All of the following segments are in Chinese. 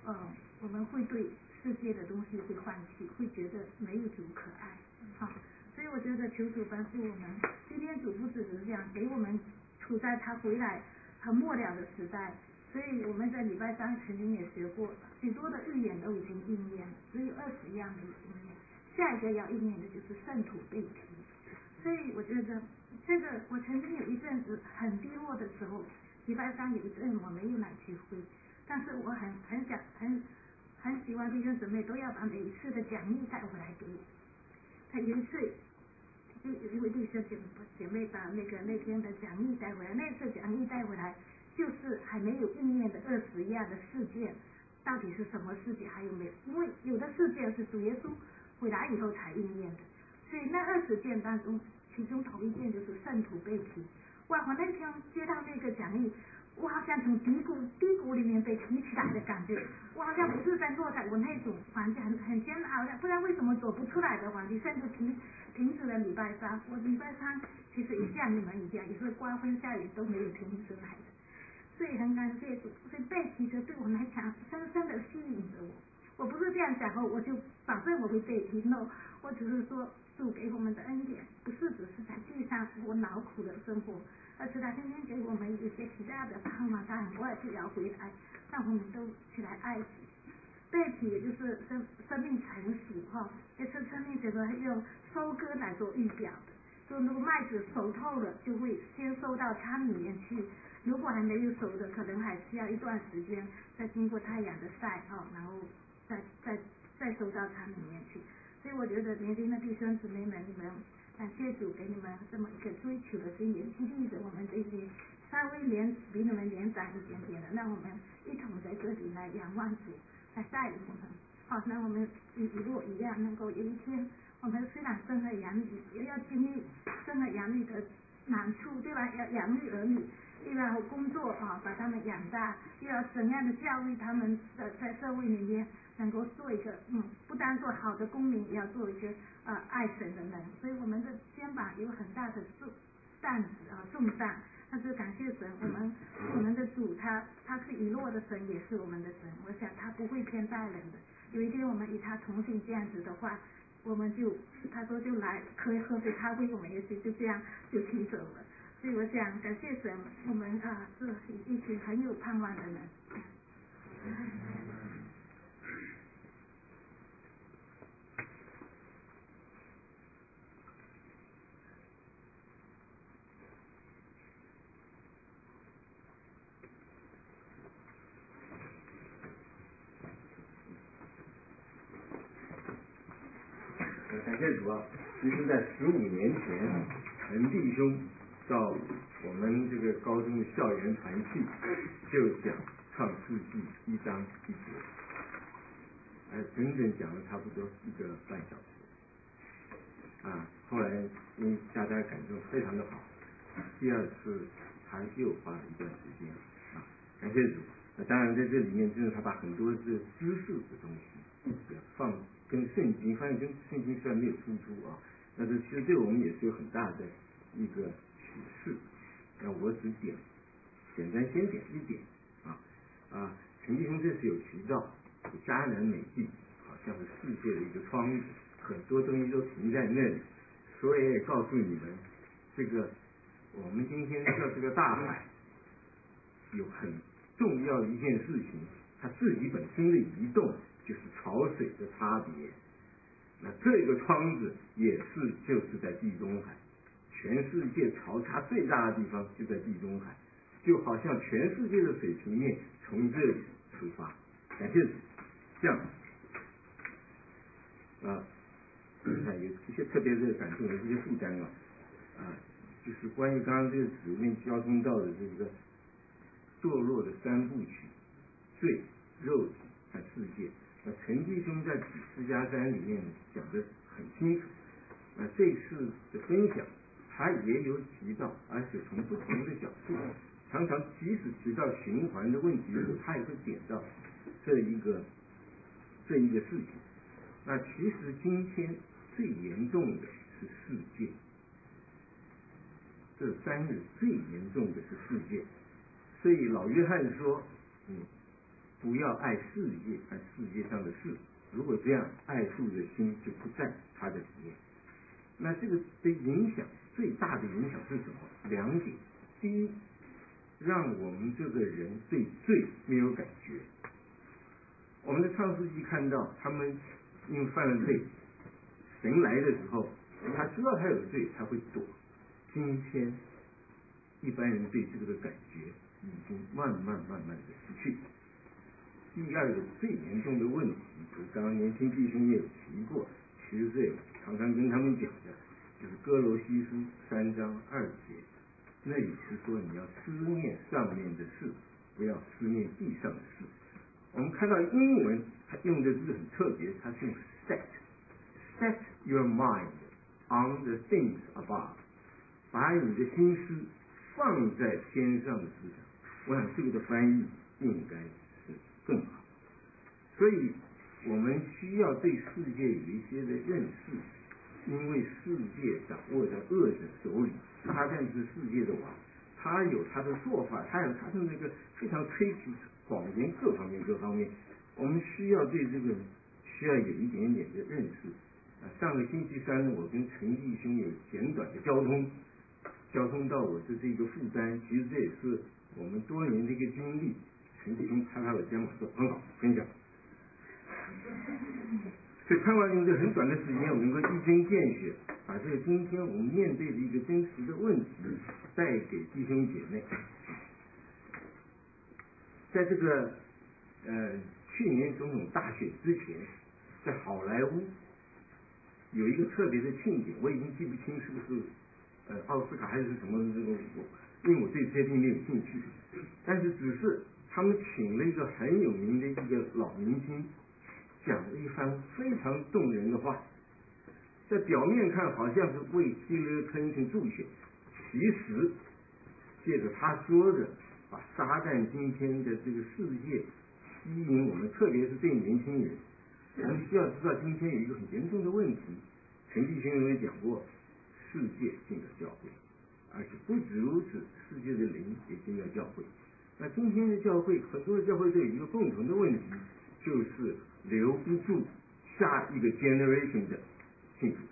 我们会对世界的东西会放弃，会觉得没有主可爱，所以我觉得求主帮助我们。今天主不只是这样，给我们处在他回来很末了的时代，所以我们在礼拜三曾经也学过，许多的预言都已经应验了，只有20样的应验，下一个要应验的就是圣徒被提。所以我觉得这个，我曾经有一阵子很低落的时候，礼拜三有一阵我没有来聚会，但是我很希望弟兄姊妹都要把每一次的讲义带回来给我。他有一次就有一位弟兄姐妹把那天的讲义带回来，那次讲义带回来就是还没有应验的20样的事件，到底是什么事件还有没有？因为有的事件是主耶稣回来以后才应验的，所以那20件当中，其中头一件就是圣徒被提。哇！我那天接到那个讲义，我好像从低谷里面被提起来的感觉，我好像不是在落在我那种环境很煎熬的，不然为什么走不出来的环境，甚至停止了礼拜三。我礼拜三其实也像你们一样，也是刮风下雨都没有停止来的，所以很感谢主。所以被提的对我来讲深深的吸引着我。我不是这样想后我就保证我会被提 no， 我只是说主给我们的恩典不是只是在地上我劳苦的生活，而是他天天给我们一些其他的盼望，他很快就要回来，让我们都起来爱主。被提也就是生命成熟也是生命整个用收割来做预表的，就如果麦子熟透了就会先收到仓里面去，如果还没有熟的可能还需要一段时间再经过太阳的晒然后再收到仓里面去。所以我觉得年轻的弟兄姊妹们，你们感谢主给你们这么一个追求的心，也激励着我们这些稍微比你们年长一点点的，让我们一同在这里来仰望主，来带领我们。让我们与以诺一样，能够有一天，我们虽然生儿养女，也要经历生儿养女的难处，对吧？要养育儿女，又要工作把他们养大，又要怎样的教育他们在社会里面能够做一个不单做好的公民，也要做一个爱神的人。所以我们的肩膀有很大的重担。但是感谢神，我们的主他是以诺的神，也是我们的神。我想他不会偏待人的。有一天我们与他同行这样子的话，我们他说就来可以喝杯咖啡，我们也许就这样就提走了。所以我想感谢神，我们是一群很有盼望的人。 感谢主其实在15年前，陈弟兄到我们这个高中的校园团契，就讲创世纪1章1节，整整讲了差不多1个半小时。后来因为大家感动非常的好，第二次他又花了一段时间感谢主。当然在这里面，就是他把很多这知识的东西放跟圣经，发现跟圣经虽然没有冲突但是其实对我们也是有很大的一个启示。那我只简单先点一点陈弟兄这次有提到迦南美地好像是世界的一个窗子，很多东西都停在那里，所以也告诉你们，这个我们今天叫这个大海有很重要的一件事情，它自己本身的移动就是潮水的差别。那这个窗子就是在地中海，全世界潮差最大的地方就在地中海，就好像全世界的水平面从这里出发。感谢主。这样有一些特别的感动，有一些负担就是关于刚刚这个姊妹交通到的这个堕落的3部曲：罪、肉体和世界。陈弟兄在启示家3里面讲得很清楚。这次的分享他也有提到，而且从不同的角度，常常即使提到循环的问题的时候，他也会点到这一个事情。那其实今天最严重的是世界，这3日最严重的是世界。所以老约翰说不要爱世界和世界上的事。如果这样，爱父的心就不在他的里面。那这个的影响，最大的影响是什么？两点。第一，让我们这个人对罪没有感觉。我们的创世纪看到他们因为犯了罪，神来的时候，他知道他有罪，他会躲。今天一般人对这个的感觉已经慢慢的失去。第二个最严重的问题，刚刚年轻弟兄也有提过，其实这也常常跟他们讲的，就是哥罗西书3章2节，那里是说你要思念上面的事，不要思念地上的事。我们看到英文它用的字很特别，它是用 set your mind on the things above， 把你的心思放在天上的事上。我想这个的翻译应该是更好。所以我们需要对世界有一些的认识，因为世界掌握在恶者手里，撒旦是世界的王，他有他的做法，他有他的那个非常吹曲谎言，各方面，我们需要对这个需要有一点点的认识。上个星期三呢，我跟陈弟兄有简短的交通到我的这个负担，其实这也是我们多年的一个经历。陈弟兄拍拍我肩膀说很好，分享。所以盼望用这很短的时间，我能够一针见血，把这个今天我们面对的一个真实的问题带给弟兄姐妹。在这个去年总统大选之前，在好莱坞有一个特别的庆典，我已经记不清是不是奥斯卡还是什么这个，因为我对这些并没有兴趣，但是只是他们请了一个很有名的一个老明星，讲了一番非常动人的话，在表面看好像是为希拉里·克林顿助选，其实借着他说的，把撒旦今天的这个世界吸引我们，特别是对年轻人。我们需要知道今天有一个很严重的问题，陈弟兄也讲过，世界进了教会，而且不止如此，世界的灵也进了教会。那今天的教会，很多的教会都有一个共同的问题，就是留不住下一个 generation 的信徒。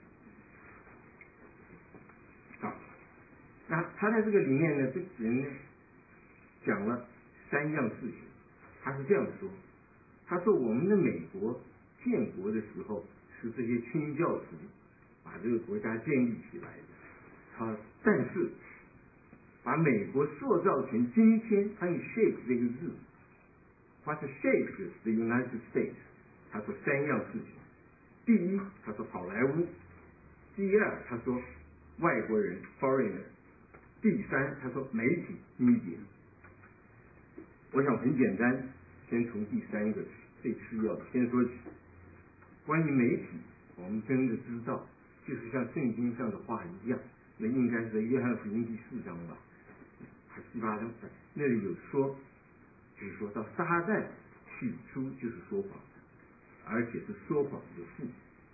好，那他在这个里面呢，这人呢讲了3样事情。他是这样说，他说我们的美国建国的时候是这些清教徒把这个国家建立起来的，但是把美国塑造成今天，他用 shape 这个字，What shapes the United States？ 他说3样事情。第一，他说好莱坞；第二，他说外国人 foreigner；第三，他说媒体 media。我想很简单，先从第3个最次要的先说起。关于媒体，我们真的知道，就是像圣经上的话一样，那应该是在约翰福音第4章吧，还是第8章，那里有说，就是说到撒旦起初就是说谎的，而且是说谎的父。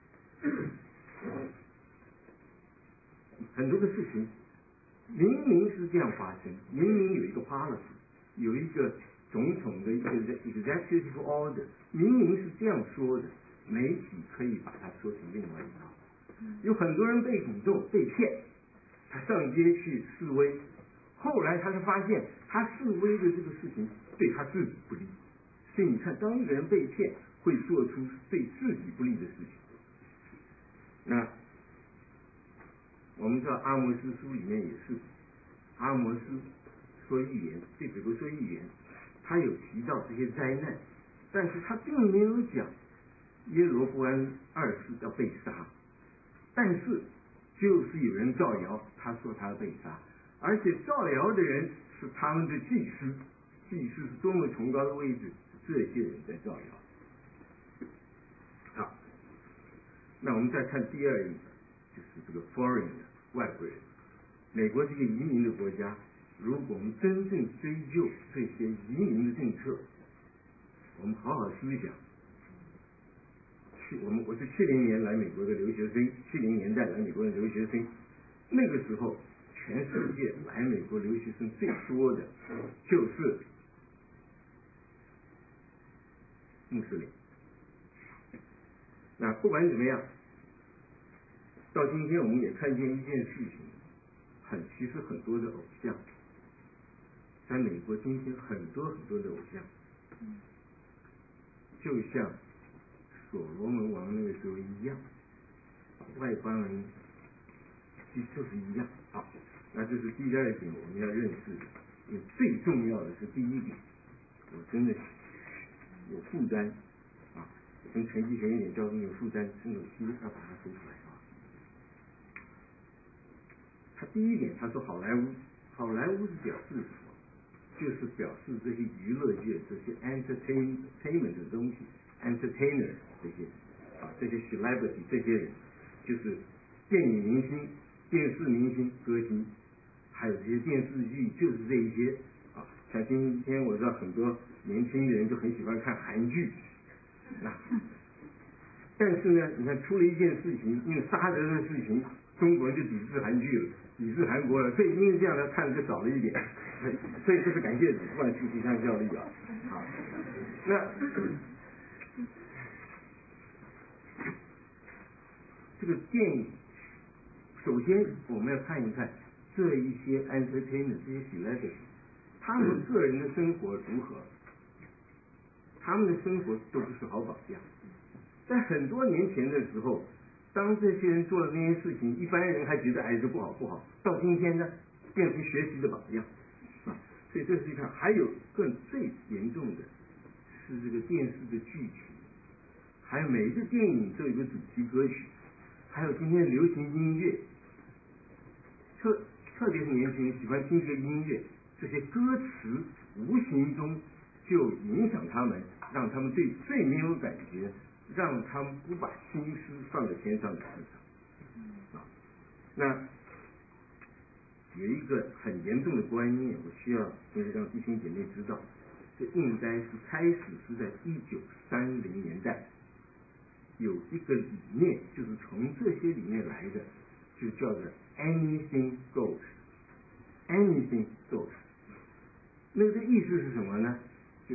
很多的事情明明是这样发生，明明有一个 policy， 有一个总统的一个 executive order， 明明是这样说的，媒体可以把它说成另外一套。有很多人被鼓动被骗，他上街去示威，后来他才发现他示威的这个事情对他自己不利。所以你看，当一个人被骗，会做出对自己不利的事情。那我们知道阿摩斯书里面也是，阿摩斯说预言，对彼得说预言，他有提到这些灾难，但是他并没有讲耶罗波安2世要被杀，但是就是有人造谣，他说他要被杀，而且造谣的人是他们的祭司，祭司是多么崇高的位置，这些人在造谣。好，那我们再看第2个，就是这个 foreign 外国人。美国是一个移民的国家，如果我们真正追究这些移民的政策，我们好好思想。我是70年来美国的留学生，70年代来美国的留学生，那个时候全世界来美国留学生最多的就是穆斯林。那不管怎么样，到今天我们也看见一件事情，其实很多的偶像，在美国今天很多的偶像，就像所罗门王那个时候一样，外邦人其实就是一样。好，那这是第二点我们要认识的。也最重要的是第一点，我真的有负担啊，跟陈继贤一点交通有负担，真的需要把它说出来啊。他第一点他说好莱坞是表示什么？就是表示这些娱乐界这些 entertainment 的东西 entertainer 这些 celebrity 这些人，就是电影明星、电视明星、歌星，还有这些电视剧，就是这一些啊。像今天我知道很多年轻的人就很喜欢看韩剧，但是呢，你看出了一件事情，因为沙德的事情，中国人就抵制韩剧了，抵制韩国了，所以因为这样呢，看的就少了一点，所以这是感谢主，万事互相效力啊。好，那这个电影，首先我们要看一看这一些 entertainer 这些 celebrity， 他们个人的生活如何，他们的生活都不是好榜样。在很多年前的时候，当这些人做的那些事情，一般人还觉得这不好，到今天呢，变成学习的榜样啊。所以这是一看，还有最严重的是这个电视的剧情，还有每一个电影都有一个主题歌曲，还有今天的流行音乐，特别是年轻人喜欢听这个音乐，这些歌词无形中就影响他们，让他们对最没有感觉，让他们不把心思放在天上的事上。那有一个很严重的观念，我需要让弟兄姐妹知道，这应该是开始是在1930年代，有一个理念，就是从这些里面来的，就叫做 anything goes。anything goes， 那个意思是什么呢？就是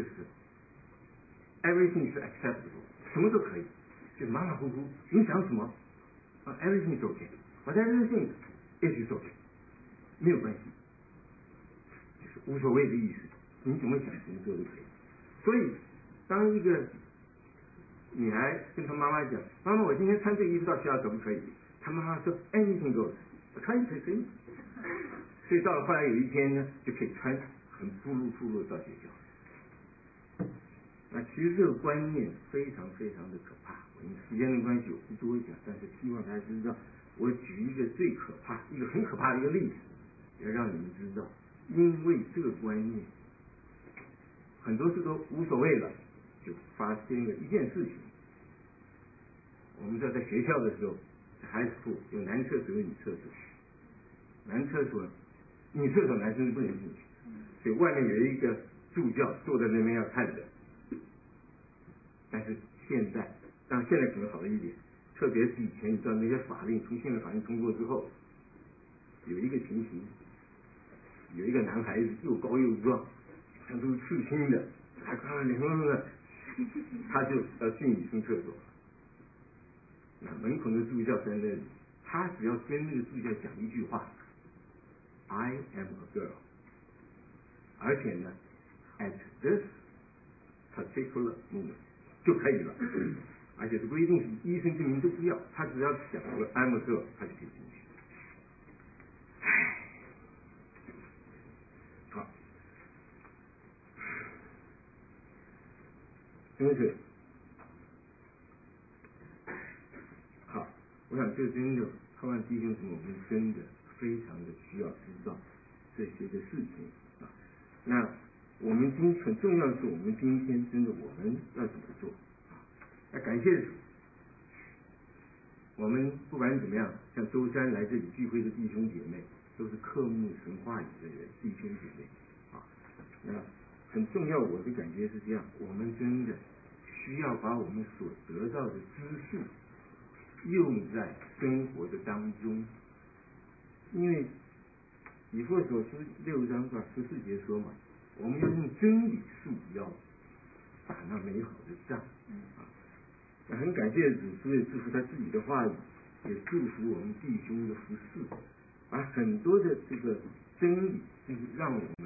everything is acceptable， 什么都可以，就是马马虎虎，你想什么everything is okay，whatever you think is okay， 没有关系，就是无所谓的意思，你怎么想怎么做都可以。所以当一个女孩跟她妈妈讲，妈妈我今天穿这衣服到学校可不可以？她妈妈说 anything goes， 可以。所以到了后来有一天呢，就可以穿很暴露到学校。那其实这个观念非常的可怕。我因为时间的关系我不多讲，但是希望大家知道，我举一个最可怕、一个很可怕的一个例子，要让你们知道，因为这个观念，很多事都无所谓了，就发生了一件事情。我们知道在学校的时候，在high school有男厕所有女厕所，男厕所女厕所男生是不能进去，所以外面有一个助教坐在那边要看着。但是现在可能好了一点，特别是以前你知道那些法令，从宪法法令通过之后，有一个情形，有一个男孩子又高又壮，像都是刺青的，还看脸红的，他就要进女生厕所。那门口的助教在那里，他只要跟那个助教讲一句话 I am a girl， 而且呢 at this particular moment 就可以了，而且这规定是医生证明都不要，他只要讲了 I'm a girl， 他就可以进去。好，真是好，我想这真的盼望弟兄姊妹，我们真的非常的需要知道这些的事情啊。那我们很重要的是，我们今天真的我们要怎么做啊？要感谢主，我们不管怎么样，像周三来这里聚会的弟兄姐妹，都是刻慕神话里的人，弟兄姐妹啊。那很重要，我的感觉是这样，我们真的需要把我们所得到的知识用在生活的当中，因为以弗所书6章14节说嘛，我们要用真理束腰， 打那美好的仗啊！很感谢主，除了祝福他自己的话语，也祝福我们弟兄的服侍，很多的这个真理，就是让我们